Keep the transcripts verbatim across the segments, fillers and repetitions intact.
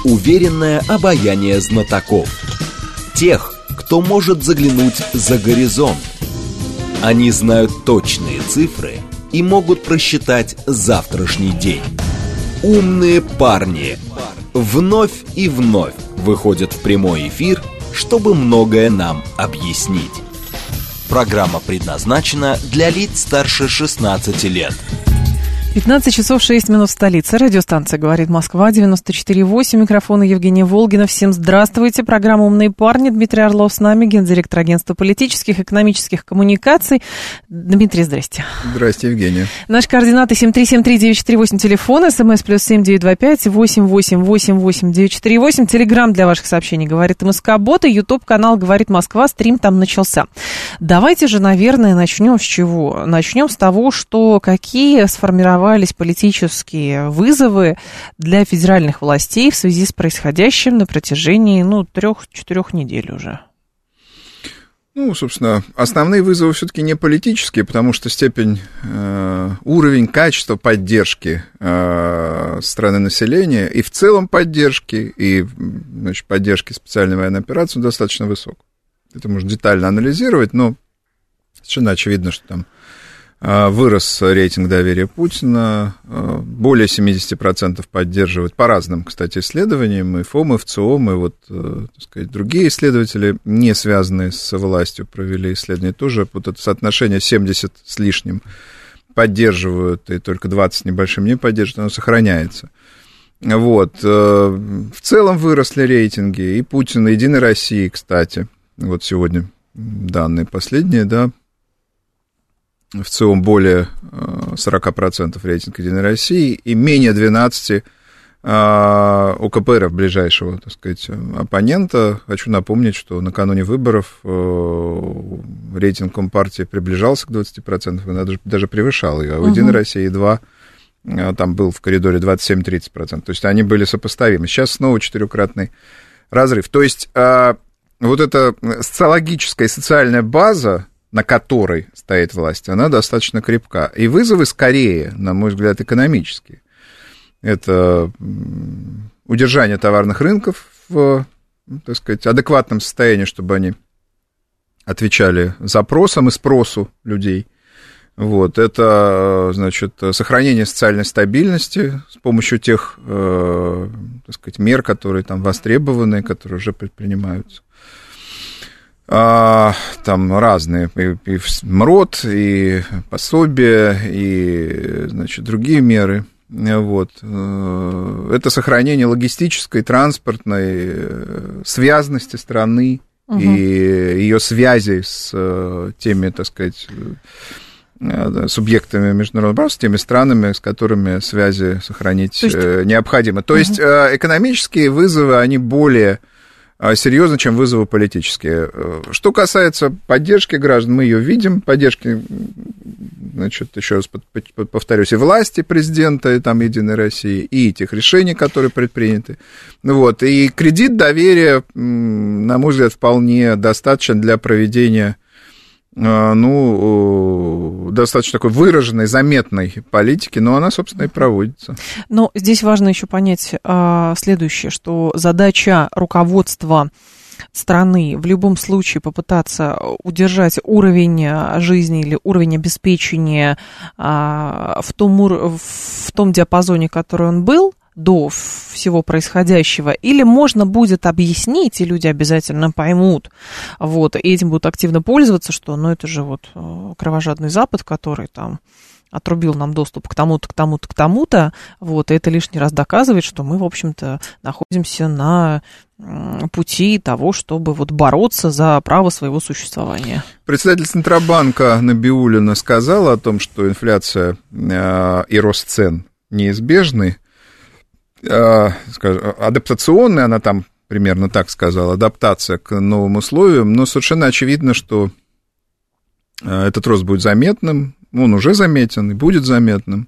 уверенное обаяние знатоков. Тех, кто может заглянуть за горизонт. Они знают точные цифры и могут просчитать завтрашний день. Умные парни вновь и вновь выходят в прямой эфир, чтобы многое нам объяснить. Программа предназначена для лиц старше шестнадцати лет. пятнадцать часов шесть минут в столице. Радиостанция «Говорит Москва», девяносто четыре и восемь. Микрофон Евгения Волгина. Всем здравствуйте. Программа «Умные парни». Дмитрий Орлов с нами, гендиректор агентства политических и экономических коммуникаций. Дмитрий, здрасте. Здрасте, Евгения. Наши координаты семь три семь три девять четыре восемь, телефон, смс плюс семь девять два пять восемь восемь восемь восемь девять четыре восемь. Телеграм для ваших сообщений «Говорит МСК-бот» и ютуб-канал «Говорит Москва». Стрим там начался. Давайте же, наверное, начнем с чего? Начнем с того, что какие сформировались политические вызовы для федеральных властей в связи с происходящим на протяжении, ну, трех-четырех недель уже. Ну, собственно, основные вызовы все-таки не политические, потому что степень, э, уровень, качество поддержки э, страны населения и в целом поддержки, и, значит, поддержки специальной военной операции достаточно высок. Это можно детально анализировать, но совершенно очевидно, что там вырос рейтинг доверия Путина, более семьдесят процентов поддерживают по разным, кстати, исследованиям, и ФОМ, и ВЦИОМ, и вот, так сказать, другие исследователи, не связанные с властью, провели исследования тоже, вот это соотношение семьдесят с лишним поддерживают, и только двадцать небольшим не поддерживают, оно сохраняется. Вот, в целом выросли рейтинги, и Путина, и Единой России, кстати, вот сегодня данные последние, да, в целом более сорок процентов рейтинга Единой России и менее двенадцать процентов у КПРФ, ближайшего, так сказать, оппонента. Хочу напомнить, что накануне выборов рейтинг Компартии приближался к двадцати процентам, даже, даже превышал ее, а у Единой uh-huh. России два, там был в коридоре двадцать семь - тридцать процентов. То есть они были сопоставимы. Сейчас снова четырехкратный разрыв. То есть вот эта социологическая и социальная база, на которой стоит власть, она достаточно крепка. И вызовы скорее, на мой взгляд, экономические. Это удержание товарных рынков в, так сказать, адекватном состоянии, чтобы они отвечали запросам и спросу людей. Вот. Это, значит, сохранение социальной стабильности с помощью тех, э, так сказать, мер, которые там востребованы, которые уже предпринимаются. А, там разные, и, и МРОТ, и пособия, и, значит, другие меры. Вот. Это сохранение логистической, транспортной связности страны угу. и ее связи с теми, так сказать, субъектами международного права, с теми странами, с которыми связи сохранить То есть... необходимо. То угу. есть экономические вызовы, они более серьезно, чем вызовы политические. Что касается поддержки граждан, мы ее видим, поддержки, значит, еще раз повторюсь, и власти президента, и там Единой России, и этих решений, которые предприняты. Вот. И кредит доверия, на мой взгляд, вполне достаточен для проведения, ну, достаточно такой выраженной, заметной политики, но она, собственно, и проводится. Но здесь важно еще понять а, следующее, что задача руководства страны в любом случае попытаться удержать уровень жизни или уровень обеспечения а, в том, в том диапазоне, который он был до всего происходящего, или можно будет объяснить, и люди обязательно поймут, вот, и этим будут активно пользоваться, что, ну, это же вот кровожадный Запад, который там отрубил нам доступ к тому-то, к тому-то, к тому-то, вот, и это лишний раз доказывает, что мы, в общем-то, находимся на пути того, чтобы вот бороться за право своего существования. Председатель Центробанка Набиуллина сказала о том, что инфляция э, и рост цен неизбежны, скажем, адаптационная, она там примерно так сказала, адаптация к новым условиям, но совершенно очевидно, что этот рост будет заметным, он уже заметен и будет заметным.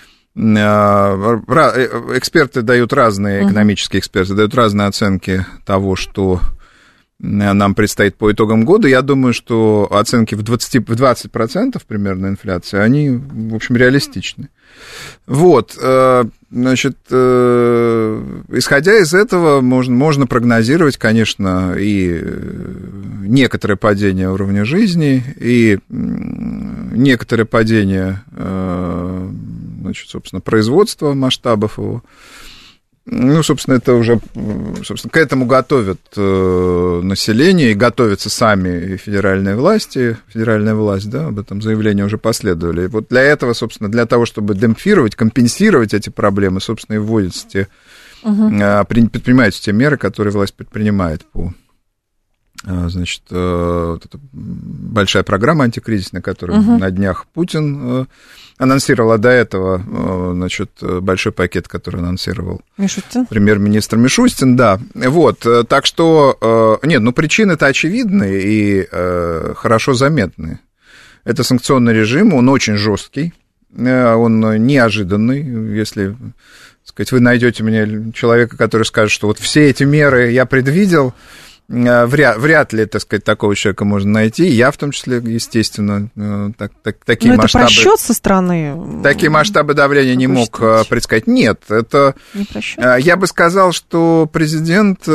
Эксперты дают разные, экономические эксперты дают разные оценки того, что нам предстоит по итогам года. Я думаю, что оценки в двадцать процентов примерно инфляции, они, в общем, реалистичны. Вот, значит, исходя из этого, можно, можно прогнозировать, конечно, и некоторое падение уровня жизни, и некоторое падение, значит, собственно, производства, масштабов его. Ну, собственно, это уже, собственно, к этому готовят население, и готовятся сами федеральные власти, федеральная власть, да, об этом заявлении уже последовали. И вот для этого, собственно, для того, чтобы демпфировать, компенсировать эти проблемы, собственно, и вводятся те, угу. предпринимаются те меры, которые власть предпринимает по, значит, вот эта большая программа антикризисная, которую угу. на днях Путин анонсировал, а до этого, значит, большой пакет, который анонсировал Мишустин. Премьер-министр Мишустин, да. Вот, так что, нет, ну, причины-то очевидны и хорошо заметны. Это санкционный режим, он очень жесткий, он неожиданный, если, так сказать, вы найдете мне человека, который скажет, что вот все эти меры я предвидел, Вряд, вряд ли, так сказать, такого человека можно найти. Я, в том числе, естественно, так, так, такие Но масштабы... это просчет со стороны... Такие масштабы давления не мог считать? предсказать. Нет, это... Не просчет? Я бы сказал, что президент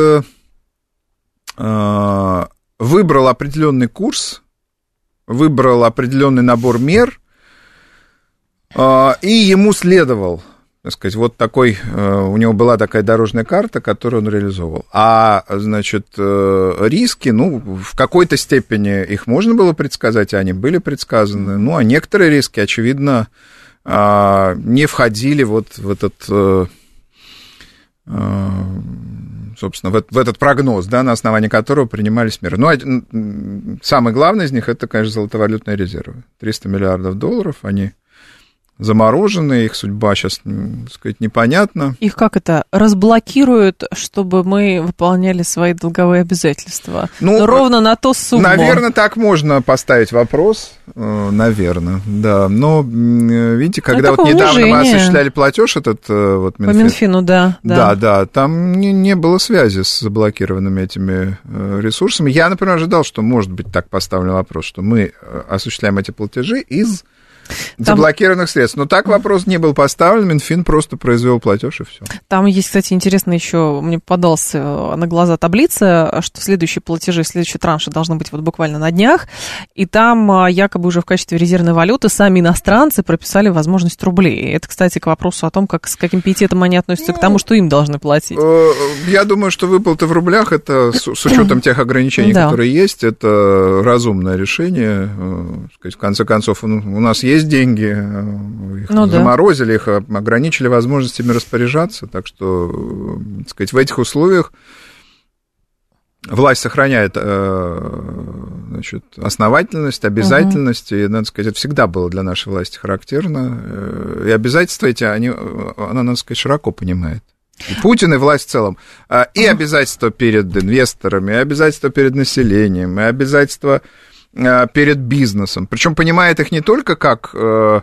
выбрал определенный курс, выбрал определенный набор мер, и ему следовал. Так сказать, вот такой, у него была такая дорожная карта, которую он реализовывал. А, значит, риски, ну, в какой-то степени их можно было предсказать, и они были предсказаны. Ну, а некоторые риски, очевидно, не входили вот в этот, собственно, в этот прогноз, да, на основании которого принимались меры. Ну, самый главный из них, это, конечно, золотовалютные резервы. триста миллиардов долларов, они... заморожены, их судьба сейчас, так сказать, непонятна. Их как это, разблокируют, чтобы мы выполняли свои долговые обязательства? Ну, ровно на то сумму. Наверное, так можно поставить вопрос, наверное, да. Но, видите, когда вот недавно унижение. мы осуществляли платеж этот вот Минфин, по Минфину, да. Да, да, да, там не, не было связи с заблокированными этими ресурсами. Я, например, ожидал, что может быть так поставлен вопрос, что мы осуществляем эти платежи из... Там... заблокированных средств. Но так вопрос не был поставлен, Минфин просто произвел платеж и все. Там есть, кстати, интересно еще, мне попадалась на глаза таблица, что следующие платежи, следующие транши должны быть вот буквально на днях, и там якобы уже в качестве резервной валюты сами иностранцы прописали возможность рублей. Это, кстати, к вопросу о том, как, с каким пиететом они относятся ну, к тому, что им должны платить. Я думаю, что выплаты в рублях, это с, с учетом тех ограничений, да. которые есть, это разумное решение. В конце концов, у нас есть деньги, их ну, заморозили, да. их ограничили возможностями распоряжаться, так что, так сказать, в этих условиях власть сохраняет, значит, основательность, обязательность, uh-huh. и, надо сказать, это всегда было для нашей власти характерно, и обязательства эти, они, она, надо сказать, широко понимает. И Путин, и власть в целом, и обязательства перед инвесторами, и обязательства перед населением, и обязательства перед бизнесом. Причем понимает их не только как э,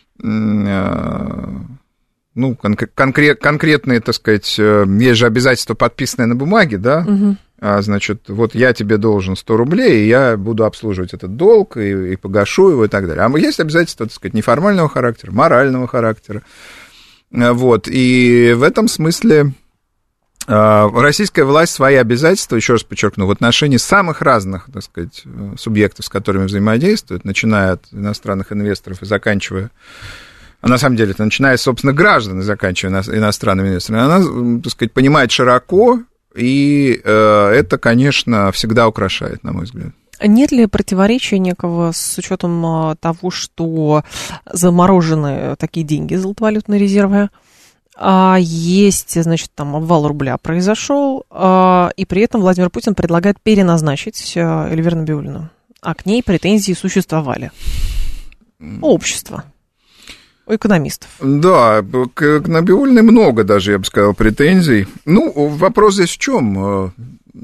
э, ну, конкрет, конкретные, так сказать, есть же обязательства, подписанные на бумаге, да, угу. а, значит, вот я тебе должен сто рублей, и я буду обслуживать этот долг, и, и погашу его, и так далее. А есть обязательства, так сказать, неформального характера, морального характера. Вот, и в этом смысле... Российская власть свои обязательства, еще раз подчеркну, в отношении самых разных, так сказать, субъектов, с которыми взаимодействует, начиная от иностранных инвесторов и заканчивая, а на самом деле, это начиная с собственных граждан и заканчивая иностранными инвесторами, она, так сказать, понимает широко, и это, конечно, всегда украшает, на мой взгляд. Нет ли противоречия некого с учетом того, что заморожены такие деньги, золотовалютные резервы? А есть, значит, там обвал рубля произошел, а, и при этом Владимир Путин предлагает переназначить Эльвиру Набиуллину, а к ней претензии существовали у общества, у экономистов. Да, к, к Набиуллиной много даже, я бы сказал, претензий. Ну, вопрос здесь в чем?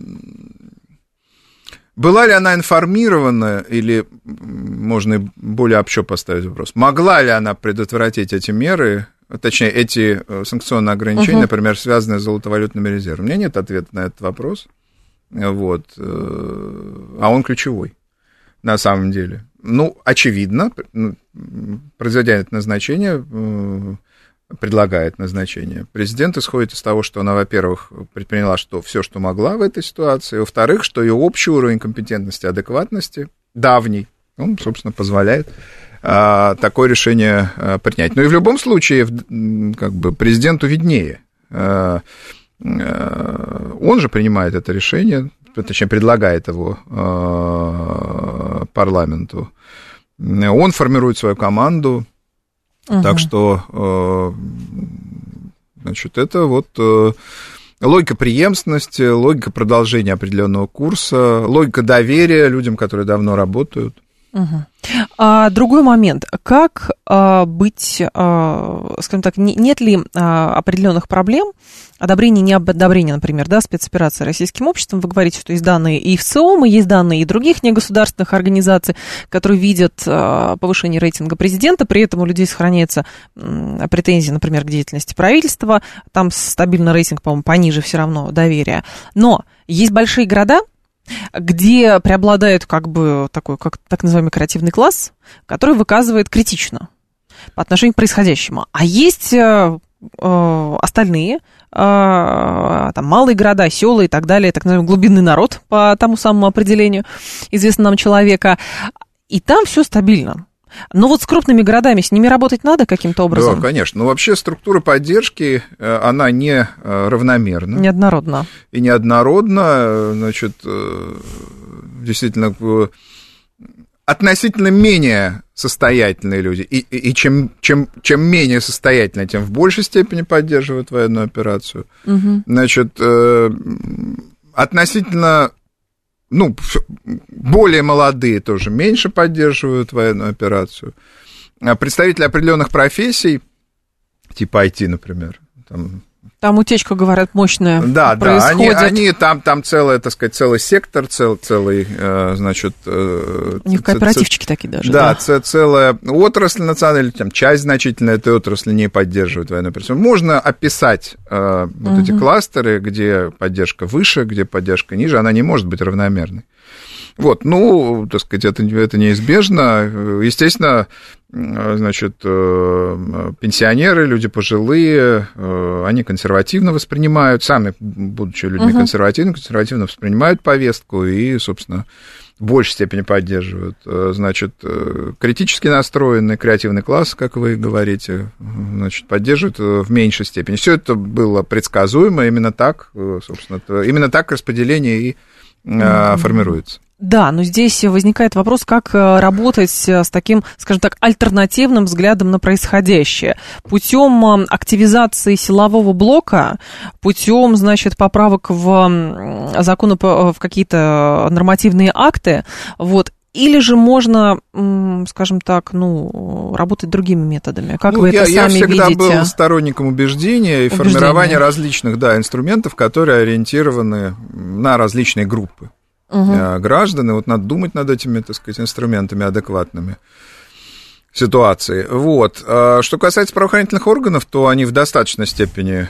Была ли она информирована, или можно более общо поставить вопрос, могла ли она предотвратить эти меры, точнее, эти санкционные ограничения, uh-huh. например, связанные с золотовалютными резервами? У меня нет ответа на этот вопрос, вот, а он ключевой на самом деле. Ну, очевидно, произведя это назначение, предлагает назначение. Президент исходит из того, что она, во-первых, предприняла что, все, что могла в этой ситуации, во-вторых, что ее общий уровень компетентности, адекватности, давний, он, собственно, позволяет а, такое решение а, принять. Но и в любом случае, как бы, президенту виднее. А, а, он же принимает это решение, точнее, предлагает его а, парламенту. Он формирует свою команду. Uh-huh. Так что, значит, это вот логика преемственности, логика продолжения определенного курса, логика доверия людям, которые давно работают. Uh-huh. А, другой момент. Как а, быть, а, скажем так, не, нет ли а, определенных проблем, одобрение, не одобрение, например, да, спецоперации российским обществом? Вы говорите, что есть данные и в ЦИОМ, и есть данные и других негосударственных организаций, которые видят а, повышение рейтинга президента, при этом у людей сохраняются м, претензии, например, к деятельности правительства, там стабильный рейтинг, по-моему, пониже все равно доверия. Но есть большие города, где преобладает как бы такой, как так называемый креативный класс, который выказывает критично по отношению к происходящему. А есть э, э, остальные, э, там, малые города, села и так далее, так называемый глубинный народ, по тому самому определению известного нам человека, и там все стабильно. Но вот с крупными городами, с ними работать надо каким-то образом? Да, конечно. Но вообще структура поддержки, она не равномерна. Неоднородна. И неоднородна, значит, действительно, относительно менее состоятельные люди. И, и, и чем, чем, чем менее состоятельные, тем в большей степени поддерживают военную операцию. Угу. Значит, относительно... Ну, более молодые тоже меньше поддерживают военную операцию. Представители определенных профессий, типа ай ти, например. Там, там утечка, говорят, мощная да, происходит. Да, они, они там, там целый, так сказать, целый сектор, цел, целый, значит... У них кооперативчики ц- такие даже. Да, да. целая отрасль национальная, там, часть значительная этой отрасли не поддерживает военную операцию. Можно описать э, вот угу. эти кластеры, где поддержка выше, где поддержка ниже, она не может быть равномерной. Вот, ну, так сказать, это, это неизбежно. Естественно, значит, пенсионеры, люди пожилые, они консервативно воспринимают, сами, будучи людьми uh-huh. консервативными, консервативно воспринимают повестку и, собственно, в большей степени поддерживают. Значит, критически настроенный креативный класс, как вы говорите, значит, поддерживают в меньшей степени. Все это было предсказуемо, именно так, собственно, именно так распределение и uh-huh. формируется. Да, но здесь возникает вопрос, как работать с таким, скажем так, альтернативным взглядом на происходящее. Путем активизации силового блока, путем, значит, поправок в законы, в какие-то нормативные акты, вот, или же можно, скажем так, ну, работать другими методами? Как ну, вы я, это сами видите? Я всегда был сторонником убеждения и убеждения. формирования различных, да, инструментов, которые ориентированы на различные группы. Угу. Граждан, и вот надо думать над этими, так сказать, инструментами адекватными ситуации. Вот. Что касается правоохранительных органов, то они в достаточной степени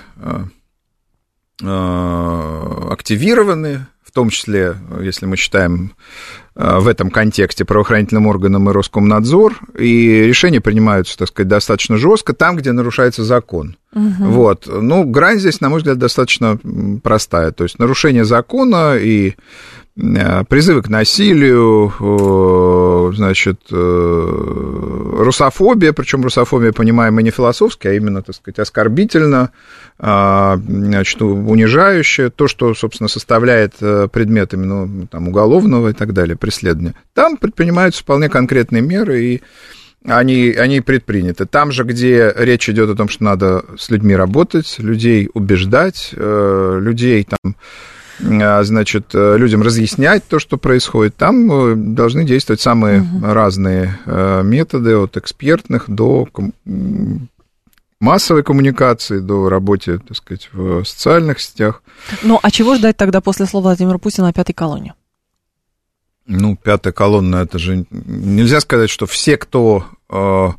активированы, в том числе, если мы считаем в этом контексте правоохранительным органам и Роскомнадзор, и решения принимаются, так сказать, достаточно жестко там, где нарушается закон. Угу. Вот. Ну, грань здесь, на мой взгляд, достаточно простая. То есть нарушение закона и призывы к насилию, значит, русофобия, причем русофобия, понимаемая не философски, а именно, так сказать, оскорбительно, значит, унижающе, то, что, собственно, составляет предмет именно там, уголовного и так далее, преследования. Там предпринимаются вполне конкретные меры, и они, они предприняты. Там же, где речь идет о том, что надо с людьми работать, людей убеждать, людей там... значит, людям разъяснять то, что происходит, там должны действовать самые угу. разные методы, от экспертных до массовой коммуникации, до работы, так сказать, в социальных сетях. Ну, а чего ждать тогда после слов Владимира Путина о пятой колонне? Ну, пятая колонна, это же... Нельзя сказать, что все, кто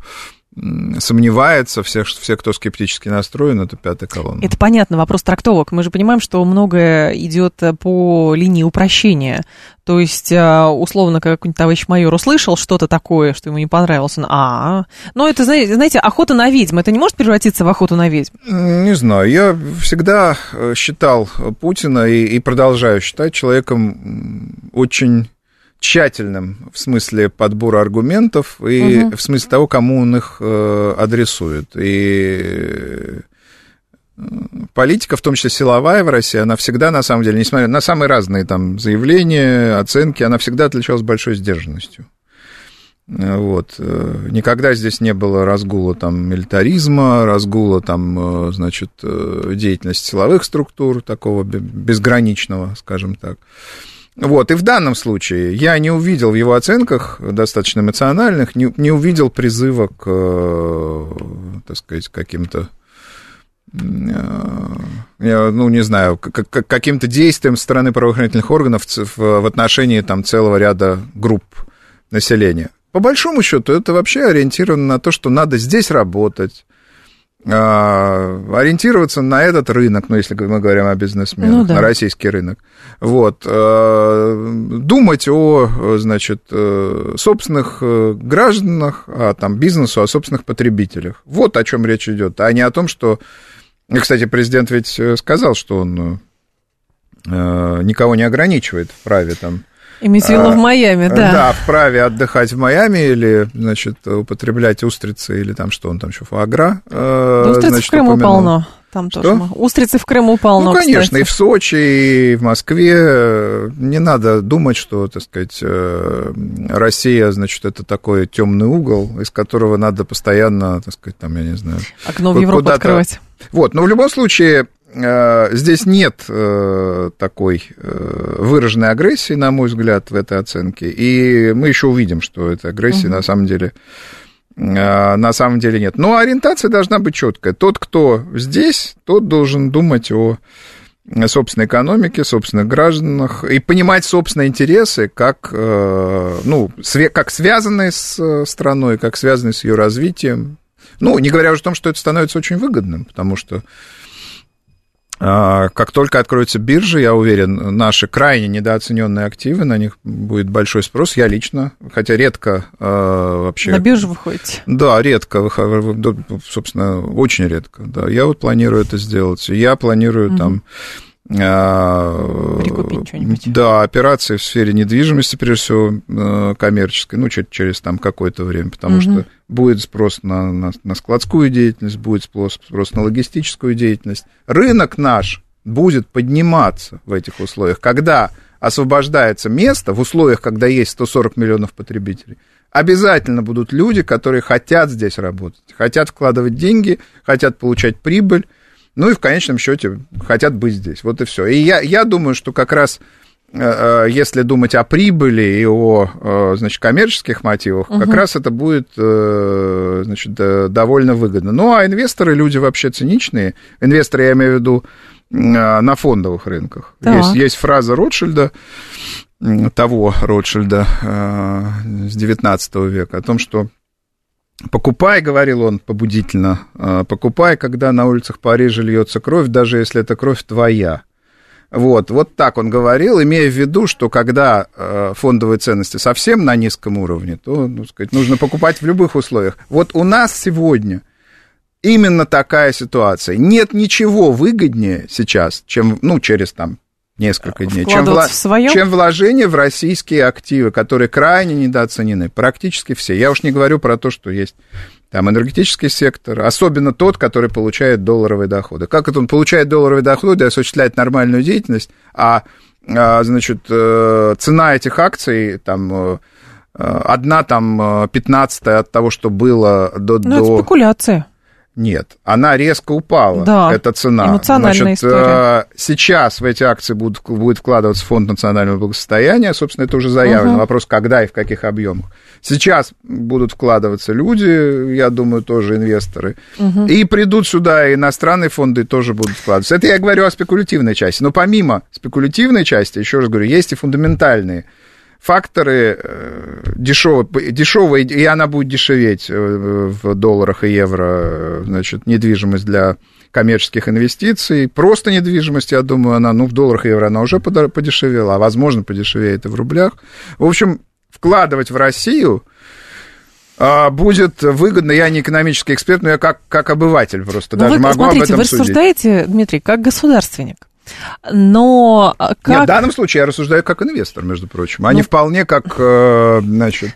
сомневается, все, все, кто скептически настроен, это пятая колонна. Это понятно, вопрос трактовок. Мы же понимаем, что многое идет по линии упрощения. То есть, условно, какой-нибудь товарищ майор услышал что-то такое, что ему не понравилось, он, а, ну, это, знаете, охота на ведьм, это не может превратиться в охоту на ведьм? Не знаю, я всегда считал Путина и, и продолжаю считать человеком очень тщательным в смысле подбора аргументов и угу. в смысле того, кому он их э, адресует. И политика, в том числе силовая в России, она всегда, на самом деле, несмотря на самые разные там заявления, оценки, она всегда отличалась большой сдержанностью. Вот. Никогда здесь не было разгула там милитаризма, разгула там, значит, деятельности силовых структур, такого безграничного, скажем так. Вот, и в данном случае я не увидел в его оценках, достаточно эмоциональных, не, не увидел призыва к, так сказать, каким-то, я, ну, не знаю, к, к, каким-то действиям со стороны правоохранительных органов в, в отношении там целого ряда групп населения. По большому счету, это вообще ориентировано на то, что надо здесь работать, ориентироваться на этот рынок, ну, если мы говорим о бизнесменах, ну, да. на российский рынок, вот, думать о, значит, собственных гражданах, о там, бизнесу, о собственных потребителях. Вот о чем речь идет, а не о том, что, и, кстати, президент ведь сказал, что он никого не ограничивает в праве там. Имеется в виду в Майами, да. Да, вправе отдыхать в Майами или, значит, употреблять устрицы или там что он там еще, фуагра. Да, устрицы значит, в Крыму упомянул. Полно. Там что? Тоже. Устрицы в Крыму полно, Ну, конечно, кстати. И в Сочи, и в Москве. Не надо думать, что, так сказать, Россия, значит, это такой темный угол, из которого надо постоянно, так сказать, там, я не знаю... Окно в Европу открывать. Вот, но в любом случае... Здесь нет э, такой э, выраженной агрессии, на мой взгляд, в этой оценке. И мы еще увидим, что этой агрессии угу. на самом деле, э, на самом деле нет. Но ориентация должна быть четкая. Тот, кто здесь, тот должен думать о собственной экономике, собственных гражданах и понимать собственные интересы, как, э, ну, све- как связанные с страной, как связанные с ее развитием. Ну, не говоря уже о том, что это становится очень выгодным, потому что как только откроются биржи, я уверен, наши крайне недооцененные активы, на них будет большой спрос. Я лично, хотя редко э, вообще... На биржу выходите? Да, редко, собственно, очень редко. Да. Я вот планирую это сделать. Я планирую угу. там... Прикупить что-нибудь. Да, операции в сфере недвижимости, прежде всего, коммерческой, ну, через, через там какое-то время, потому угу. что будет спрос на, на, на складскую деятельность, будет спрос, спрос на логистическую деятельность. Рынок наш будет подниматься в этих условиях, когда освобождается место, в условиях, когда есть сто сорок миллионов потребителей. Обязательно будут люди, которые хотят здесь работать, хотят вкладывать деньги, хотят получать прибыль, ну и в конечном счете хотят быть здесь. Вот и все. И я, я думаю, что как раз если думать о прибыли и о, значит, коммерческих мотивах, угу. как раз это будет, значит, довольно выгодно. Ну, а инвесторы, люди вообще циничные. Инвесторы, я имею в виду, на фондовых рынках. Есть, есть фраза Ротшильда, того Ротшильда с девятнадцатого века, о том, что покупай, говорил он побудительно, покупай, когда на улицах Парижа льется кровь, даже если эта кровь твоя. Вот, вот так он говорил, имея в виду, что когда фондовые ценности совсем на низком уровне, то, ну, сказать, нужно покупать в любых условиях. Вот у нас сегодня именно такая ситуация. Нет ничего выгоднее сейчас, чем, ну, через там несколько дней, чем, вла... чем вложение в российские активы, которые крайне недооценены, практически все. Я уж не говорю про то, что есть там энергетический сектор, особенно тот, который получает долларовые доходы. Как это он получает долларовые доходы и осуществляет нормальную деятельность, а, а значит, цена этих акций там одна там пятнадцатая от того, что было до... Ну, до... это спекуляция. Нет, она резко упала, да, эта цена. Эмоциональная Значит, история. Сейчас в эти акции будут, будет вкладываться фонд национального благосостояния, собственно, это уже заявлено, угу. Вопрос, когда и в каких объемах. Сейчас будут вкладываться люди, я думаю, тоже инвесторы, угу. и придут сюда иностранные фонды, тоже будут вкладываться. Это я говорю о спекулятивной части, но помимо спекулятивной части, еще раз говорю, есть и фундаментальные факторы дешевые, дешевые, и она будет дешеветь в долларах и евро, значит, недвижимость для коммерческих инвестиций, просто недвижимость, я думаю, она, ну, в долларах и евро она уже подешевела, а, возможно, подешевеет и в рублях. В общем, вкладывать в Россию будет выгодно. Я не экономический эксперт, но я как, как обыватель просто но даже вы, могу смотрите, об этом вы судить. рассуждаете, Дмитрий, как государственник. Но как... Нет, в данном случае я рассуждаю как инвестор, между прочим, а ну... не вполне как, значит,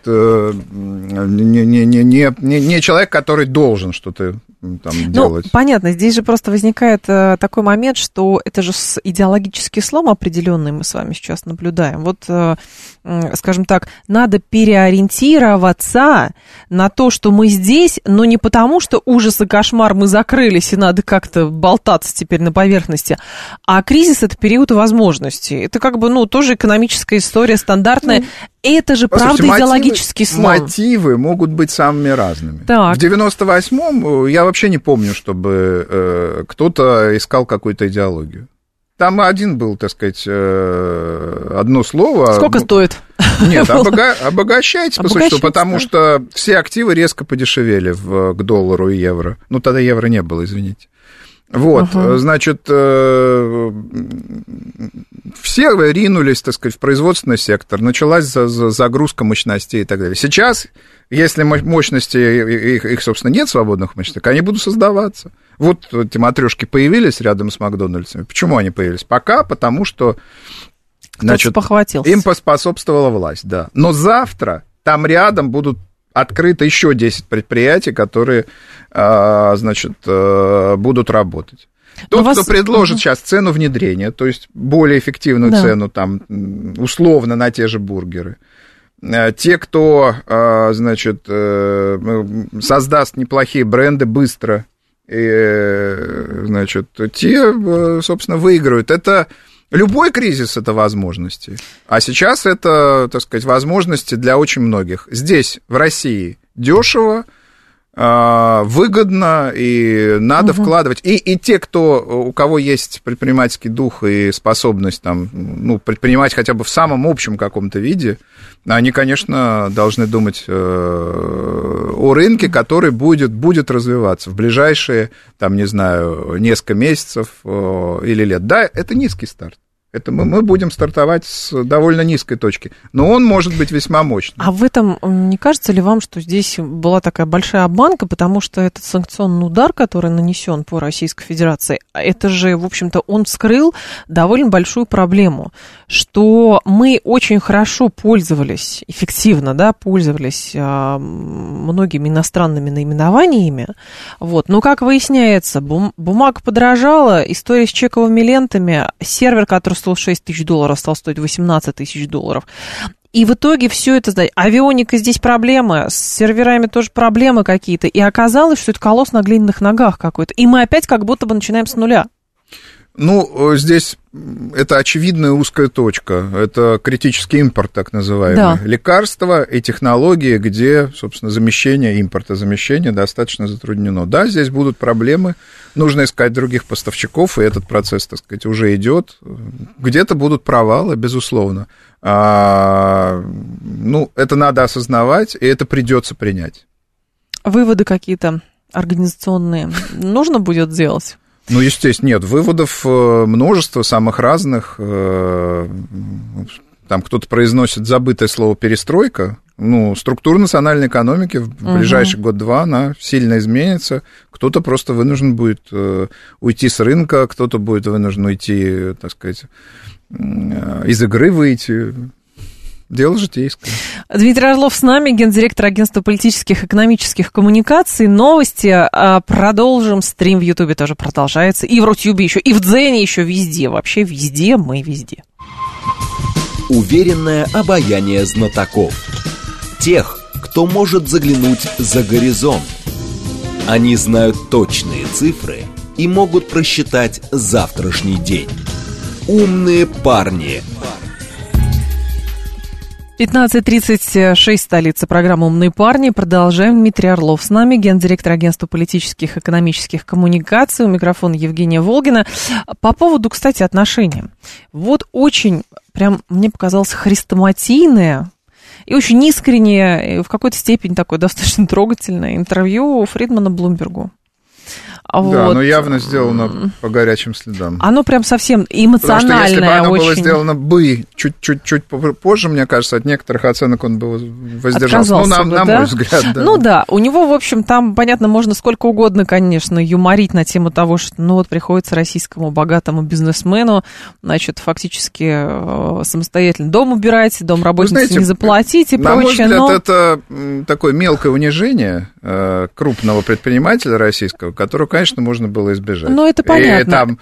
не, не, не, не, не человек, который должен что-то там ну, делать. Понятно, здесь же просто возникает э, такой момент, что это же идеологический слом определенный мы с вами сейчас наблюдаем. Вот, э, э, скажем так, надо переориентироваться на то, что мы здесь, но не потому, что ужас и кошмар, мы закрылись, и надо как-то болтаться теперь на поверхности, а кризис – это период возможностей. Это как бы, ну, тоже экономическая история стандартная. Ну, это же, правда, мотивы, идеологический слом. Мотивы могут быть самыми разными. Так. В девяносто восьмом я вообще не помню, чтобы э, кто-то искал какую-то идеологию. Там один был, так сказать, э, одно слово. Сколько стоит? Нет, обога... обогащайтесь, по сути, потому что все активы резко подешевели в, к доллару и евро. Ну, тогда евро не было, извините. Вот, uh-huh. значит, э, все ринулись, так сказать, в производственный сектор, началась за, за, загрузка мощностей и так далее. Сейчас, если мощности, их, их, собственно, нет свободных мощностей, они будут создаваться. Вот эти матрешки появились рядом с Макдональдсами. Почему они появились? Пока потому, что, значит, им поспособствовала власть, да. Но завтра там рядом будут открыто еще десять предприятий, которые, значит, будут работать. Тот, вас... кто предложит uh-huh. сейчас цену внедрения, то есть более эффективную да. цену, там, условно, на те же бургеры. Те, кто, значит, создаст неплохие бренды быстро, и, значит, те, собственно, выиграют. Это... Любой кризис – это возможности, а сейчас это, так сказать, возможности для очень многих. Здесь, в России, дешево, выгодно, и надо угу. вкладывать. И, и те, кто, у кого есть предпринимательский дух и способность там, ну, предпринимать хотя бы в самом общем каком-то виде, они, конечно, должны думать о рынке, который будет, будет развиваться в ближайшие, там, не знаю, несколько месяцев или лет. Да, это низкий старт. Это мы, мы будем стартовать с довольно низкой точки, но он может быть весьма мощным. А в этом не кажется ли вам, что здесь была такая большая обманка, потому что этот санкционный удар, который нанесен по Российской Федерации, это же, в общем-то, он вскрыл довольно большую проблему, что мы очень хорошо пользовались, эффективно, да, пользовались а, многими иностранными наименованиями, вот, но, как выясняется, бум, бумага подорожала, история с чековыми лентами, сервер, который стоил шесть тысяч долларов, стал стоить восемнадцать тысяч долларов. И в итоге все это, авионика здесь проблемы, с серверами тоже проблемы какие-то. И оказалось, что это колосс на глиняных ногах какой-то. И мы опять как будто бы начинаем с нуля. Ну, здесь это очевидная узкая точка. Это критический импорт, так называемый. Да. Лекарства и технологии, где, собственно, замещение, импортозамещение достаточно затруднено. Да, здесь будут проблемы. Нужно искать других поставщиков, и этот процесс, так сказать, уже идет. Где-то будут провалы, безусловно. А, ну, это надо осознавать, и это придется принять. Выводы какие-то организационные нужно будет сделать? Ну, естественно, нет. Выводов множество, самых разных. Там кто-то произносит забытое слово «перестройка». Ну, структура национальной экономики в угу. ближайший год-два, она сильно изменится. Кто-то просто вынужден будет уйти с рынка, кто-то будет вынужден уйти, так сказать, из игры выйти. Дело житейское. Дмитрий Орлов с нами, гендиректор агентства политических и экономических коммуникаций. Новости. Продолжим. Стрим в Ютубе тоже продолжается. И в Рутюбе еще, и в Дзене еще, везде. Вообще везде, мы везде. Уверенное обаяние знатоков. Тех, кто может заглянуть за горизонт. Они знают точные цифры и могут просчитать завтрашний день. Умные парни. пятнадцать тридцать шесть, столица, программа «Умные парни». Продолжаем. Дмитрий Орлов с нами, гендиректор агентства политических и экономических коммуникаций. У микрофона Евгения Волгина. По поводу, кстати, отношений. Вот очень прям, мне показалось, хрестоматийное и очень искреннее, и в какой-то степени такое достаточно трогательное интервью Фридмана Блумбергу. Вот. Да, оно явно сделано по горячим следам. Оно прям совсем эмоциональное. Потому что если бы оно очень... было сделано бы чуть-чуть позже, мне кажется, от некоторых оценок он бы воздержался. Отказался ну, на, бы, на да? мой взгляд, да. Ну да, у него, в общем, там, понятно, можно сколько угодно, конечно, юморить на тему того, что, ну вот, приходится российскому богатому бизнесмену, значит, фактически э, самостоятельно дом убирать, дом работницы знаете, не заплатить и на прочее. На мой взгляд, но... это такое мелкое унижение э, крупного предпринимателя российского, которого, конечно, можно было избежать. Ну, это понятно. И там,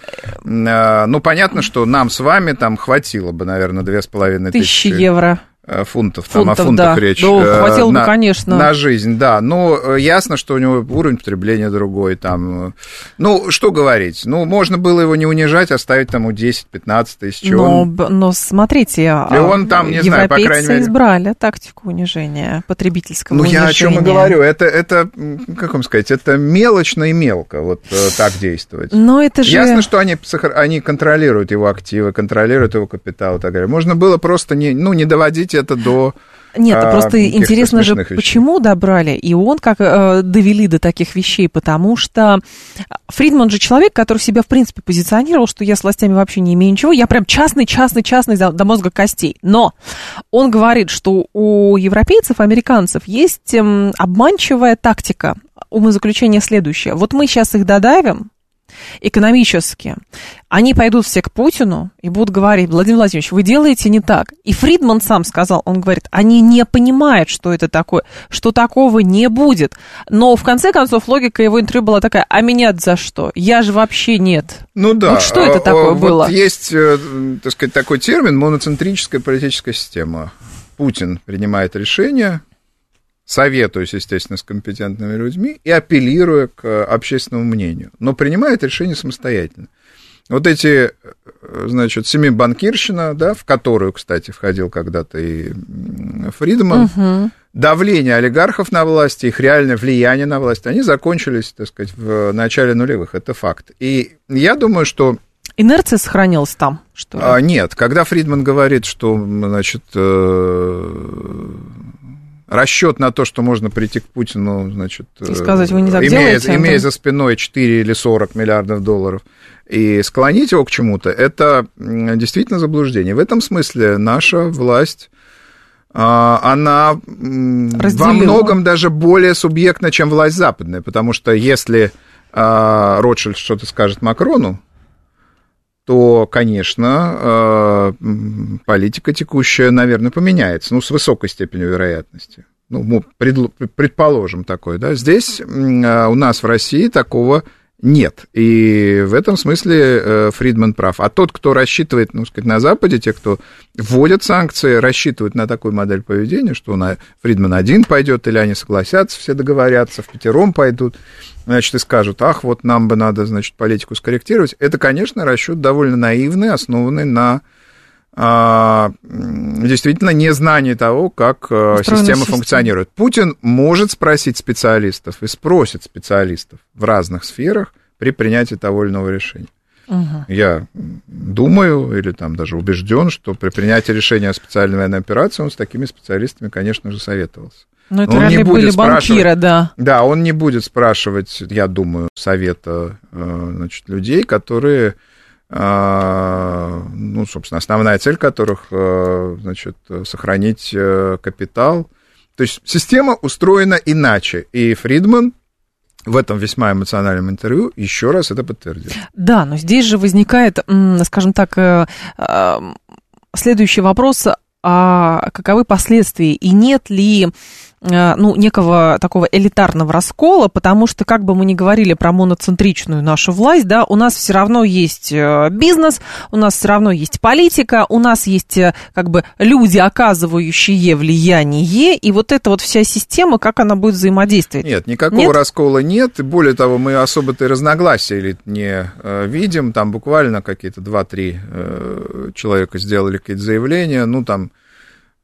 э, ну, понятно, что нам с вами там хватило бы, наверное, две с половиной тысячи евро. Фунтов, там фунтов, о фунтах да. речь. Да, хватило на, бы, конечно. На жизнь, да. Но ясно, что у него уровень потребления другой. Там. Ну, что говорить? Ну, можно было его не унижать, оставить там у десять-пятнадцать тысяч. Но, он... но смотрите, и он там, не знаю, по крайней мере... избрали тактику унижения, потребительского ну, унижения. Ну, я о чем и говорю. Это, это, как вам сказать, это мелочно и мелко вот так действовать. Но это же... Ясно, что они, они контролируют его активы, контролируют его капитал и так далее. Можно было просто не, ну, не доводить это до... Нет, а, просто интересно же, вещей. Почему добрали, и он как э, довели до таких вещей, потому что Фридман же человек, который себя, в принципе, позиционировал, что я с властями вообще не имею ничего, я прям частный, частный, частный до мозга костей, но он говорит, что у европейцев, американцев есть э, обманчивая тактика, умозаключение следующее, вот мы сейчас их додавим, экономически, они пойдут все к Путину и будут говорить: Владимир Владимирович, вы делаете не так. И Фридман сам сказал, он говорит, они не понимают, что это такое, что такого не будет. Но в конце концов логика его интервью была такая: а меня за что? Я же вообще нет. Ну да. Вот что это такое вот было? Есть, так сказать, такой термин — моноцентрическая политическая система. Путин принимает решение, советуясь, естественно, с компетентными людьми и апеллируя к общественному мнению, но принимает решение самостоятельно. Вот эти, значит, семибанкирщина, да, в которую, кстати, входил когда-то и Фридман, угу. давление олигархов на власть, их реальное влияние на власть, они закончились, так сказать, в начале нулевых, это факт. И я думаю, что... Инерция сохранилась там, что ли? А, нет, когда Фридман говорит, что, значит... расчет на то, что можно прийти к Путину, значит, и сказать, вы не так имея, делаете, имея да? за спиной четыре или сорок миллиардов долларов, и склонить его к чему-то, это действительно заблуждение. В этом смысле наша власть, она разделила. Во многом даже более субъектна, чем власть западная, потому что если Ротшильд что-то скажет Макрону, то, конечно, политика текущая, наверное, поменяется, ну, с высокой степенью вероятности. Ну, предположим такое, да. Здесь у нас в России такого нет, и в этом смысле Фридман прав. А тот, кто рассчитывает, ну, сказать, на Западе, те, кто вводят санкции, рассчитывают на такую модель поведения, что на Фридман один пойдет, или они согласятся, все договорятся, впятером пойдут, значит, и скажут: ах, вот нам бы надо, значит, политику скорректировать. Это, конечно, расчет довольно наивный, основанный на а, действительно незнании того, как Устроена система, система функционирует. Путин может спросить специалистов и спросит специалистов в разных сферах при принятии того или иного решения. Угу. Я думаю, или там даже убежден, что при принятии решения о специальной военной операции он с такими специалистами, конечно же, советовался. Но это реально были банкиры, да. Да, он не будет спрашивать, я думаю, совета, значит, людей, которые, ну, собственно, основная цель которых, значит, сохранить капитал. То есть система устроена иначе, и Фридман в этом весьма эмоциональном интервью еще раз это подтвердил. Да, но здесь же возникает, скажем так, следующий вопрос: а каковы последствия, и нет ли, ну, некого такого элитарного раскола, потому что, как бы мы ни говорили про моноцентричную нашу власть, да, у нас все равно есть бизнес, у нас все равно есть политика, у нас есть, как бы, люди, оказывающие влияние, и вот эта вот вся система, как она будет взаимодействовать? Нет, никакого нет? раскола нет, и более того, мы особо-то и разногласия не видим, там буквально какие-то два-три человека сделали какие-то заявления, ну, там,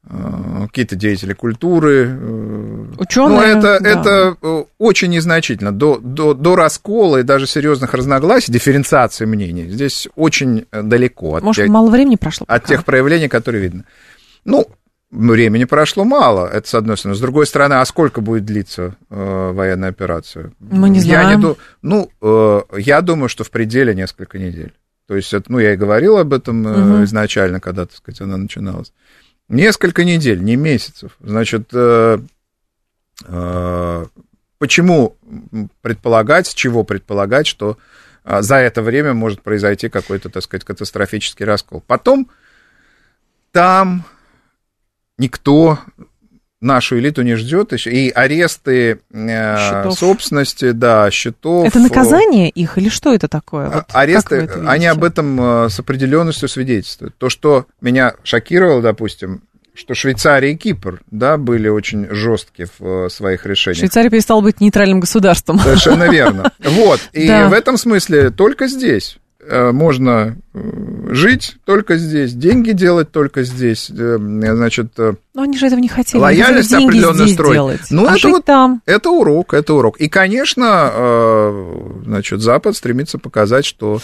какие-то деятели культуры. Ученые. Ну, это, да. это очень незначительно. До, до, до раскола и даже серьезных разногласий, дифференциации мнений здесь очень далеко. От Может, тех, мало времени прошло? От пока? тех проявлений, которые видно. Ну, времени прошло мало, это с одной стороны. С другой стороны, а сколько будет длиться э, военная операция? Мы не я знаем. Не ду... Ну, э, я думаю, что в пределе несколько недель. То есть, это, ну, я и говорил об этом э, угу. изначально, когда, так сказать, она начиналась. Несколько недель, не месяцев. Значит, э, э, почему предполагать, с чего предполагать, что э, за это время может произойти какой-то, так сказать, катастрофический раскол? Потом там никто нашу элиту не ждет, и аресты э, собственности, да, счетов. Это наказание их или что это такое? Вот аресты, они об этом с определенностью свидетельствуют. То, что меня шокировало, допустим, что Швейцария и Кипр, да, были очень жесткие в своих решениях. Швейцария перестала быть нейтральным государством. Совершенно верно. Вот, и да. в этом смысле только здесь можно жить только здесь, деньги делать только здесь, значит... Но они же этого не хотели. Лояльность определенно строить. Делать, ну, а это жить вот, там. Это урок, это урок. И, конечно, значит, Запад стремится показать, что,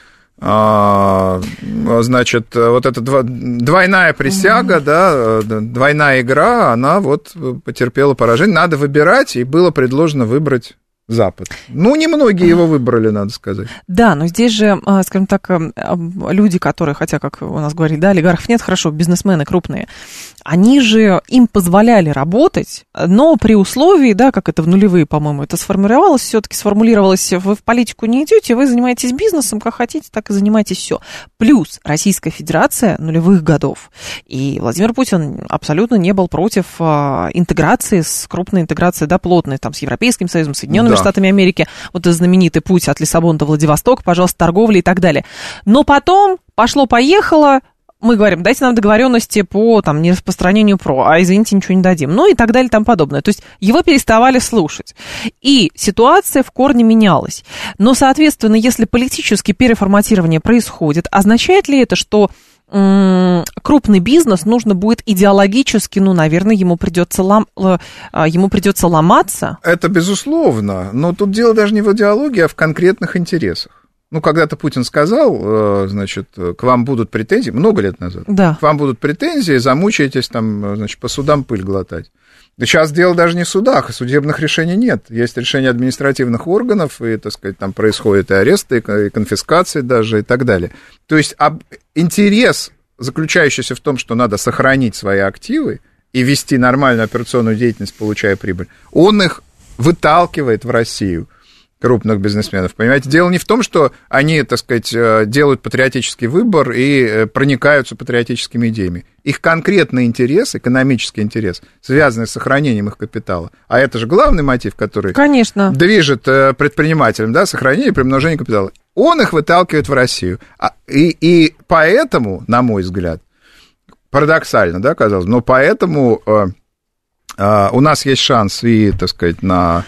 значит, вот эта двойная присяга, mm-hmm. да, двойная игра, она вот потерпела поражение. Надо выбирать, и было предложено выбрать Запад. Ну, немногие его выбрали, надо сказать. Да, но здесь же, скажем так, люди, которые, хотя, как у нас говорили, да, олигархов нет, хорошо, бизнесмены крупные, они же им позволяли работать, но при условии, да, как это в нулевые, по-моему, это сформировалось, все-таки сформулировалось, вы в политику не идете, вы занимаетесь бизнесом, как хотите, так и занимаетесь все. Плюс Российская Федерация нулевых годов. И Владимир Путин абсолютно не был против интеграции, с крупной интеграцией, да, плотной, там, с Европейским Союзом, Соединенными да. Штатами Америки, вот этот знаменитый путь от Лиссабона до Владивостока, пожалуйста, торговля и так далее. Но потом пошло-поехало, мы говорим, дайте нам договоренности по там, нераспространению ПРО, а извините, ничего не дадим. Ну и так далее и тому подобное. То есть его переставали слушать. И ситуация в корне менялась. Но, соответственно, если политическое переформатирование происходит, означает ли это, что м- крупный бизнес нужно будет идеологически, ну, наверное, ему придется, лом- ему придется ломаться? Это безусловно. Но тут дело даже не в идеологии, а в конкретных интересах. Ну, когда-то Путин сказал, значит, к вам будут претензии, много лет назад, да. к вам будут претензии, замучаетесь там, значит, по судам пыль глотать. Да сейчас дело даже не в судах, и судебных решений нет. Есть решения административных органов, и, так сказать, там происходят и аресты, и конфискации даже, и так далее. То есть об... интерес, заключающийся в том, что надо сохранить свои активы и вести нормальную операционную деятельность, получая прибыль, он их выталкивает в Россию. Крупных бизнесменов, понимаете? Дело не в том, что они, так сказать, делают патриотический выбор и проникаются патриотическими идеями. Их конкретный интерес, экономический интерес, связанный с сохранением их капитала, а это же главный мотив, который Конечно. движет предпринимателям, да, сохранение и приумножение капитала, он их выталкивает в Россию. И, и поэтому, на мой взгляд, парадоксально, да, казалось, но поэтому э, э, у нас есть шанс и, так сказать, на...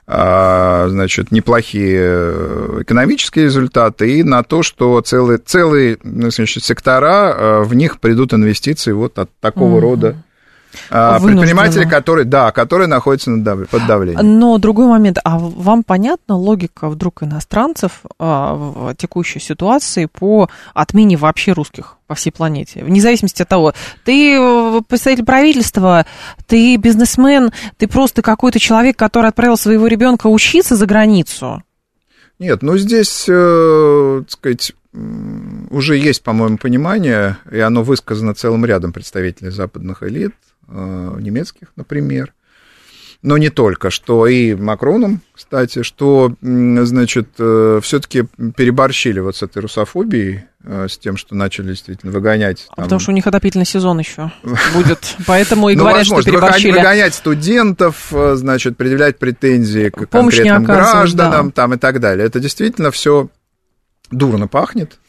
значит, неплохие экономические результаты, и на то, что целые, целые значит, сектора, в них придут инвестиции вот от такого mm-hmm. рода предприниматели, которые, да, которые находятся под давлением. Но другой момент, а вам понятна логика вдруг иностранцев в текущей ситуации по отмене вообще русских по всей планете? Вне зависимости от того, ты представитель правительства, ты бизнесмен, ты просто какой-то человек, который отправил своего ребенка учиться за границу. Нет, ну здесь, э, так сказать, уже есть, по-моему, понимание, и оно высказано целым рядом представителей западных элит, немецких, например, но не только, что и Макроном, кстати, что, значит, все-таки переборщили вот с этой русофобией, с тем, что начали действительно выгонять. Там... Потому что у них отопительный сезон еще будет, поэтому и ну, говорят, возможно, что переборщили. Выгонять студентов, значит, предъявлять претензии к конкретным гражданам, да. там и так далее. Это действительно все дурно пахнет.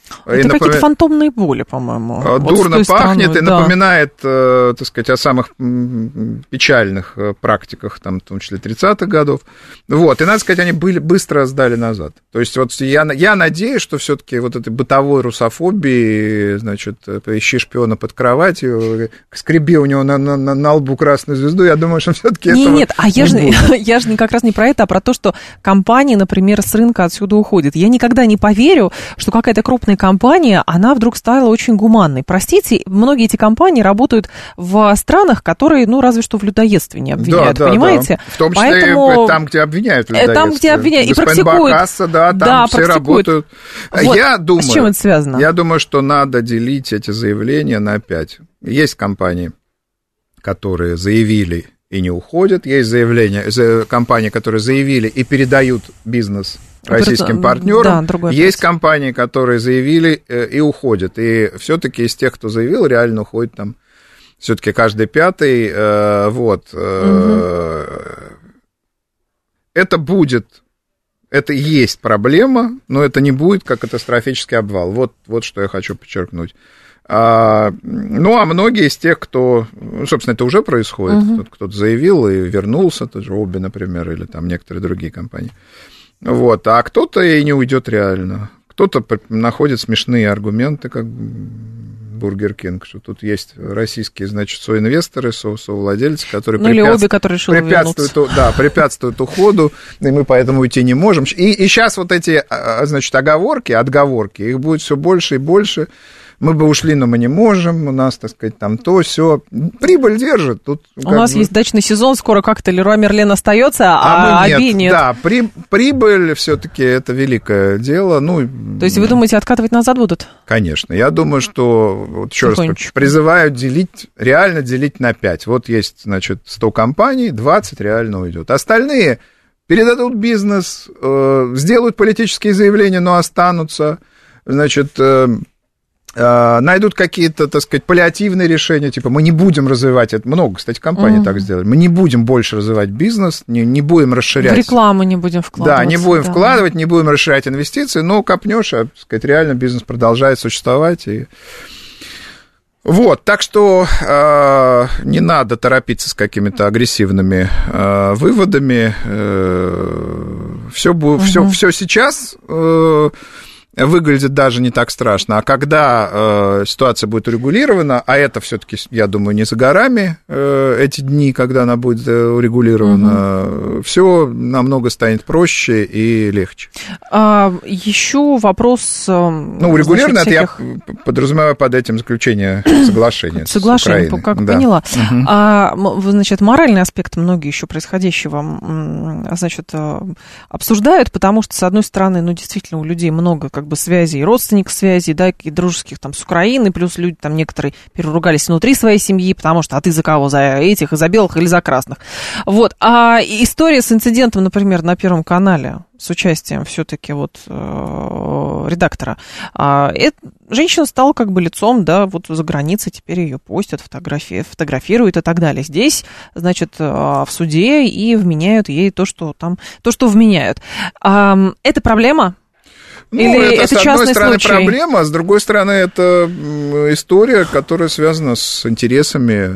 Это напом... какие-то фантомные боли, по-моему. Дурно вот пахнет стороной, и да. напоминает, так сказать, о самых печальных практиках, там, в том числе тридцатых годов. Вот, и, надо сказать, они были, быстро сдали назад. То есть вот я, я надеюсь, что все-таки вот этой бытовой русофобии, значит, ищи шпиона под кроватью, скреби у него на, на, на лбу красную звезду, я думаю, что все-таки не, этого нет, а я не же, будет. я же как раз не про это, а про то, что компания, например, с рынка отсюда уходит. Я никогда не поверю, что какая-то крупная компания, она вдруг стала очень гуманной. Простите, многие эти компании работают в странах, которые, ну, разве что в людоедстве не обвиняют, да, да, понимаете? Да. В том числе Поэтому... там, где обвиняют в людоедстве. Там, где обвиняют, и Господин практикуют. Бакасса, да, там да, все практикуют. работают. Вот. Я думаю, с чем это связано? Я думаю, что надо делить эти заявления на пять. Есть компании, которые заявили и не уходят, есть заявления, компании, которые заявили и передают бизнес российским партнерам, да, есть компании, которые заявили и уходят, и все-таки из тех, кто заявил, реально уходит там все-таки каждый пятый, вот. Угу. Это будет, это и есть проблема, но это не будет как катастрофический обвал, вот, вот что я хочу подчеркнуть. А, ну, а многие из тех, кто, ну, собственно, это уже происходит, uh-huh. кто-то, кто-то заявил и вернулся, тот же Оби, например, или там некоторые другие компании, вот, а кто-то и не уйдет реально, кто-то находит смешные аргументы, как Бургер Кинг, что тут есть российские, значит, соинвесторы, со, совладельцы, которые, ну, препятств... Оби, которые препятствуют, да, препятствуют уходу, и мы поэтому уйти не можем. И, и сейчас вот эти, значит, оговорки, отговорки, их будет все больше и больше. Мы бы ушли, но мы не можем, у нас, так сказать, там то, все. Прибыль держит. Тут у нас бы... есть дачный сезон, скоро как-то Леруа Мерлен остается, а, а нет. Оби нет. Да, при, прибыль все-таки это великое дело. Ну, то есть вы думаете, откатывать назад будут? Конечно. Я думаю, что, вот еще раз призываю делить, реально делить на пять. Вот есть, значит, сто компаний, двадцать реально уйдет. Остальные передадут бизнес, э, сделают политические заявления, но останутся, значит... Э, найдут какие-то, так сказать, паллиативные решения, типа мы не будем развивать это, много, кстати, компаний mm-hmm. так сделали, мы не будем больше развивать бизнес, не, не будем расширять. В рекламу не будем вкладывать. Да, не будем да. вкладывать, не будем расширять инвестиции, но копнешь, а, так сказать, реально бизнес продолжает существовать. И... Вот, так что э, не надо торопиться с какими-то агрессивными э, выводами. Э, все, mm-hmm. все, все сейчас... Э, выглядит даже не так страшно. А когда э, ситуация будет урегулирована, а это все-таки, я думаю, не за горами э, эти дни, когда она будет урегулирована, угу. все намного станет проще и легче. А, еще вопрос... Ну, урегулировано, это всяких... я подразумеваю под этим заключение соглашения. Соглашение, как да. поняла. Угу. А, значит, моральный аспект многие еще происходящего, значит, обсуждают, потому что, с одной стороны, ну, действительно, у людей много как бы связей, родственников связей, да, и дружеских там с Украиной, плюс люди там некоторые переругались внутри своей семьи, потому что, а ты за кого, за этих, за белых или за красных. Вот, а история с инцидентом, например, на Первом канале, с участием все-таки вот э, редактора, э, это, женщина стала как бы лицом, да, вот за границей, теперь ее постят, фотографи, фотографируют и так далее. Здесь, значит, э, в суде и вменяют ей то, что там, то, что вменяют. Э, это проблема? Ну, Или это, это с одной стороны, случай? проблема, а с другой стороны, это история, которая связана с интересами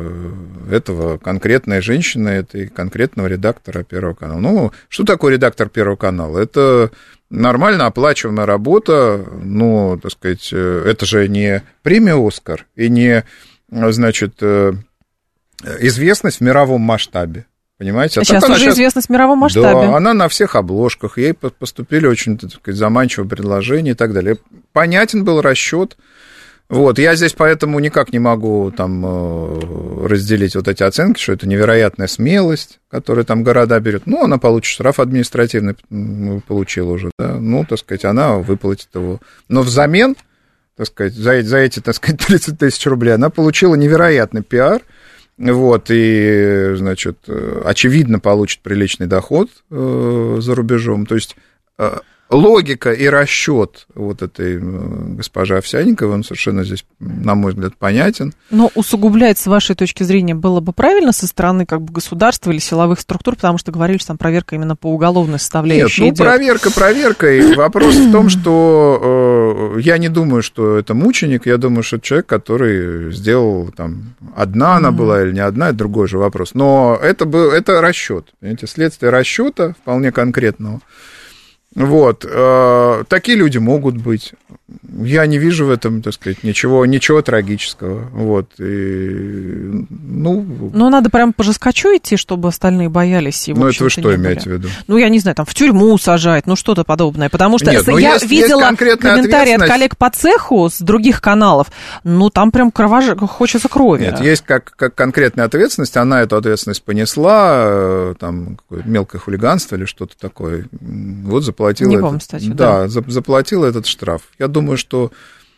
этого конкретной женщины, этой конкретного редактора Первого канала. Ну, что такое редактор Первого канала? Это нормально оплачиваемая работа, ну, так сказать, это же не премия «Оскар» и не, значит, известность в мировом масштабе. Понимаете? А сейчас уже сейчас... известность в мировом масштабе. Да, она на всех обложках, ей поступили очень, так сказать, заманчивые предложения и так далее. Понятен был расчет. Вот, я здесь поэтому никак не могу там разделить вот эти оценки, что это невероятная смелость, которую там города берет. Ну, она получит штраф административный, получила уже, да, ну, так сказать, она выплатит его. Но взамен, так сказать, за, за эти, так сказать, тридцать тысяч рублей она получила невероятный пиар. Вот, и, значит, очевидно, получит приличный доход э, за рубежом. То есть логика и расчет вот этой госпожи Овсянниковой, он совершенно здесь, на мой взгляд, понятен. Но усугублять, с вашей точки зрения, было бы правильно со стороны как бы государства или силовых структур, потому что говорили, что там проверка именно по уголовной составляющей Нет, ну, идет. проверка проверкой. Вопрос в том, что э, я не думаю, что это мученик, я думаю, что это человек, который сделал, там, одна она была или не одна, это другой же вопрос. Но это, был, это расчет, понимаете, следствие расчета вполне конкретного. Вот, э, такие люди могут быть. Я не вижу в этом, так сказать, ничего, ничего трагического. Вот, и, ну... Но надо прям по жесткачу идти, чтобы остальные боялись. И, ну, это вы что имеете в виду? Ну, я не знаю, там, в тюрьму сажать, ну, что-то подобное. Потому что Нет, ну, я есть, видела есть комментарии от коллег по цеху с других каналов, ну, там прям кровож... хочется крови. Нет, есть как, как конкретная ответственность, она эту ответственность понесла, там, мелкое хулиганство или что-то такое, вот заплатила. Не помню, этот, кстати, да, да. заплатила этот штраф. Я думаю, что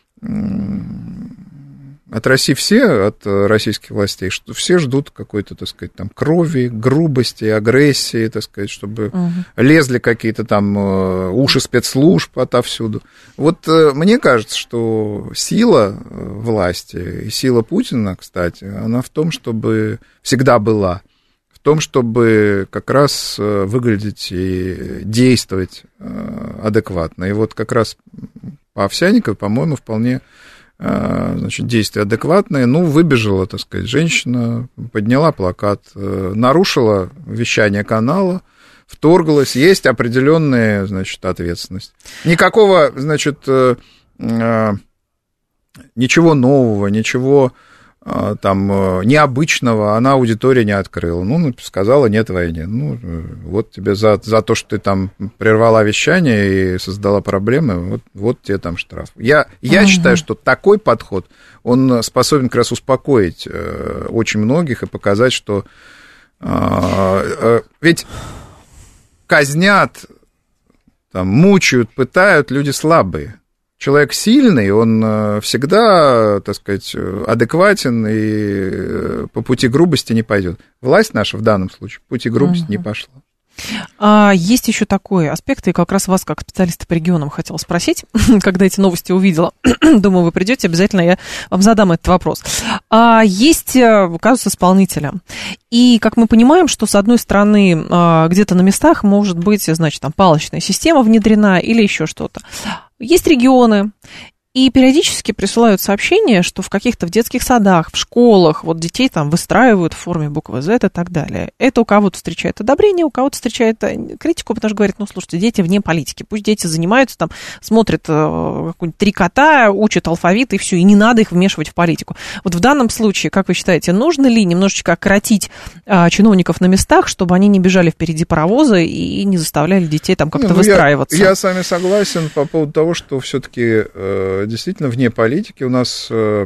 от России все, от российских властей, что все ждут какой-то, так сказать, там, крови, грубости, агрессии, так сказать, чтобы угу. лезли какие-то там уши спецслужб отовсюду. Вот мне кажется, что сила власти и сила Путина, кстати, она в том, чтобы всегда была, в том, чтобы как раз выглядеть и действовать адекватно. И вот как раз по Овсянниковой, по-моему, вполне, значит, действия адекватные. Ну, выбежала, так сказать, женщина, подняла плакат, нарушила вещание канала, вторглась, есть определенная, значит, ответственность. Никакого, значит, ничего нового, ничего там необычного она аудитории не открыла. Ну, сказала нет войне. Ну, вот тебе за, за то, что ты там прервала вещание и создала проблемы, вот, вот тебе там штраф. Я, я uh-huh. считаю, что такой подход, он способен как раз успокоить э, очень многих и показать, что э, э, ведь казнят, там, мучают, пытают люди слабые. Человек сильный, он всегда, так сказать, адекватен и по пути грубости не пойдет. Власть наша в данном случае по пути грубости uh-huh. не пошла. А, есть еще такой аспект, и как раз вас, как специалиста по регионам, хотела спросить, когда эти новости увидела. Думаю, вы придете, обязательно я вам задам этот вопрос. А, есть казус исполнителя. И, как мы понимаем, что, с одной стороны, где-то на местах может быть, значит, там палочная система внедрена или еще что-то. Есть регионы, и периодически присылают сообщения, что в каких-то в детских садах, в школах вот детей там выстраивают в форме буквы Z и так далее. Это у кого-то встречает одобрение, у кого-то встречает критику, потому что говорят, ну, слушайте, дети вне политики, пусть дети занимаются там, смотрят э, какую-нибудь три кота, учат алфавит и все, и не надо их вмешивать в политику. Вот в данном случае, как вы считаете, нужно ли немножечко окоротить э, чиновников на местах, чтобы они не бежали впереди паровоза и не заставляли детей там как-то ну, выстраиваться? Я, я с вами согласен по поводу того, что все-таки э, действительно вне политики у нас э,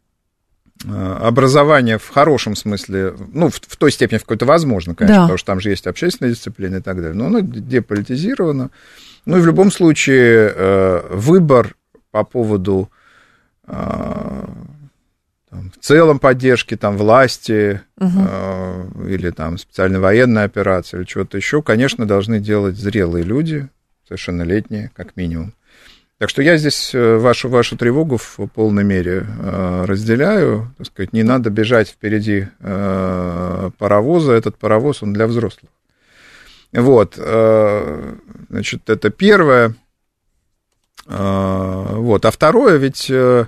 образование в хорошем смысле, ну, в, в той степени, в какой-то возможно, конечно, да. потому что там же есть общественная дисциплина и так далее, но оно деполитизировано. Ну, и в любом случае э, выбор по поводу э, там, в целом поддержки там, власти угу. э, или там специальной военной операции или чего-то еще, конечно, должны делать зрелые люди, совершеннолетние, как минимум. Так что я здесь вашу, вашу тревогу в полной мере разделяю. Так сказать, не надо бежать впереди паровоза. Этот паровоз, он для взрослых. Вот. Значит, это первое. Вот. А второе, ведь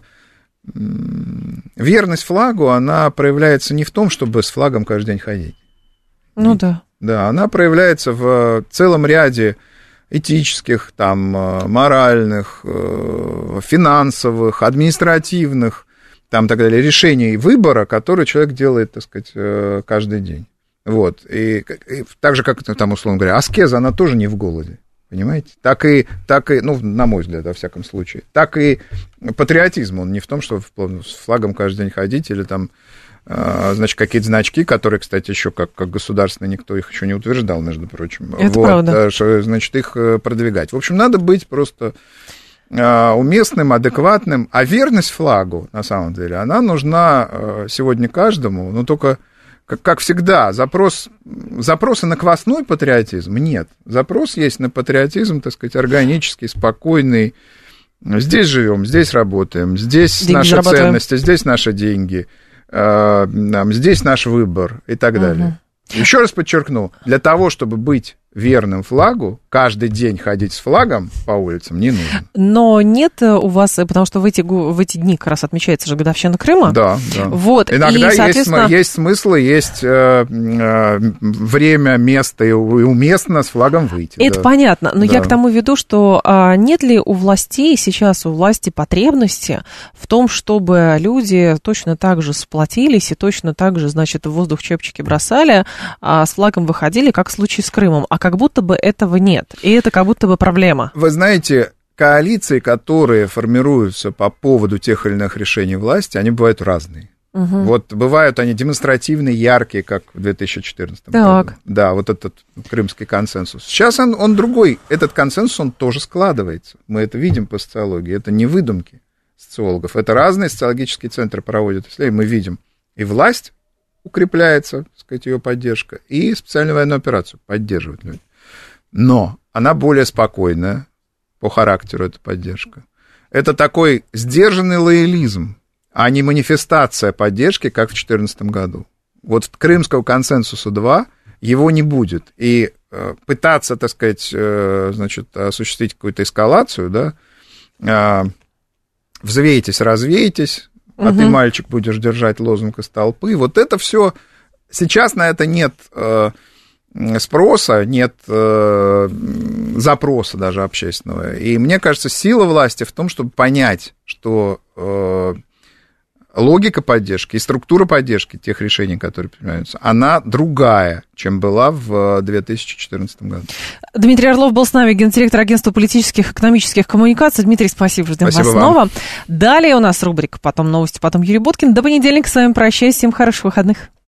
верность флагу, она проявляется не в том, чтобы с флагом каждый день ходить. Ну да. Да, она проявляется в целом ряде этических, там, моральных, финансовых, административных, там, так далее, решений выбора, которые человек делает, так сказать, каждый день. Вот. И, и так же, как, там, условно говоря, аскеза, она тоже не в голоде, понимаете? Так и, так и, ну, на мой взгляд, во всяком случае, так и патриотизм, он не в том, что с флагом каждый день ходить или там, значит, какие-то значки, которые, кстати, еще как, как государственные, никто их еще не утверждал, между прочим. Это вот, правда. Значит, их продвигать. В общем, надо быть просто уместным, адекватным. А верность флагу, на самом деле, она нужна сегодня каждому, но только как, как всегда, запрос, запроса на квасной патриотизм нет. Запрос есть на патриотизм, так сказать, органический, спокойный. Здесь живем, здесь работаем, здесь деньги наши ценности, здесь наши деньги, э, здесь наш выбор и так далее. Угу. Еще раз подчеркну, для того, чтобы быть верным флагу, каждый день ходить с флагом по улицам не нужно. Но нет у вас, потому что в эти, в эти дни как раз отмечается же годовщина Крыма. Да, да. Вот, иногда и, соответственно... есть, есть смысл, есть э, э, время, место и уместно с флагом выйти. Это да. понятно, но да. я к тому веду, что а, нет ли у властей сейчас, у власти потребности в том, чтобы люди точно так же сплотились и точно так же, значит, в воздух чепчики бросали, а с флагом выходили, как в случае с Крымом. А как будто бы этого нет, и это как будто бы проблема. Вы знаете, коалиции, которые формируются по поводу тех или иных решений власти, они бывают разные. Угу. Вот бывают они демонстративные, яркие, как в две тысячи четырнадцатом так. году. Да, вот этот крымский консенсус. Сейчас он, он другой. Этот консенсус, он тоже складывается. Мы это видим по социологии. Это не выдумки социологов. Это разные социологические центры проводят исследования. Мы видим. И власть укрепляется, так сказать, ее поддержка, и специальную военную операцию поддерживают люди. Но она более спокойная по характеру, эта поддержка. Это такой сдержанный лоялизм, а не манифестация поддержки, как в две тысячи четырнадцатом году. Вот Крымского консенсуса два его не будет. И э, пытаться, так сказать, э, значит, осуществить какую-то эскалацию, да, э, взвейтесь, развейтесь, а угу. ты, мальчик, будешь держать лозунг из толпы. Вот это все. Сейчас на это нет э, спроса, нет э, запроса даже общественного. И мне кажется, сила власти в том, чтобы понять, что э, логика поддержки и структура поддержки тех решений, которые принимаются, она другая, чем была в две тысячи четырнадцатом году. Дмитрий Орлов был с нами, гендиректор агентства политических и экономических коммуникаций. Дмитрий, спасибо, ждем спасибо вас вам. снова. Далее у нас рубрика, потом новости, потом Юрий Боткин. До понедельника с вами прощаюсь. Всем хороших выходных.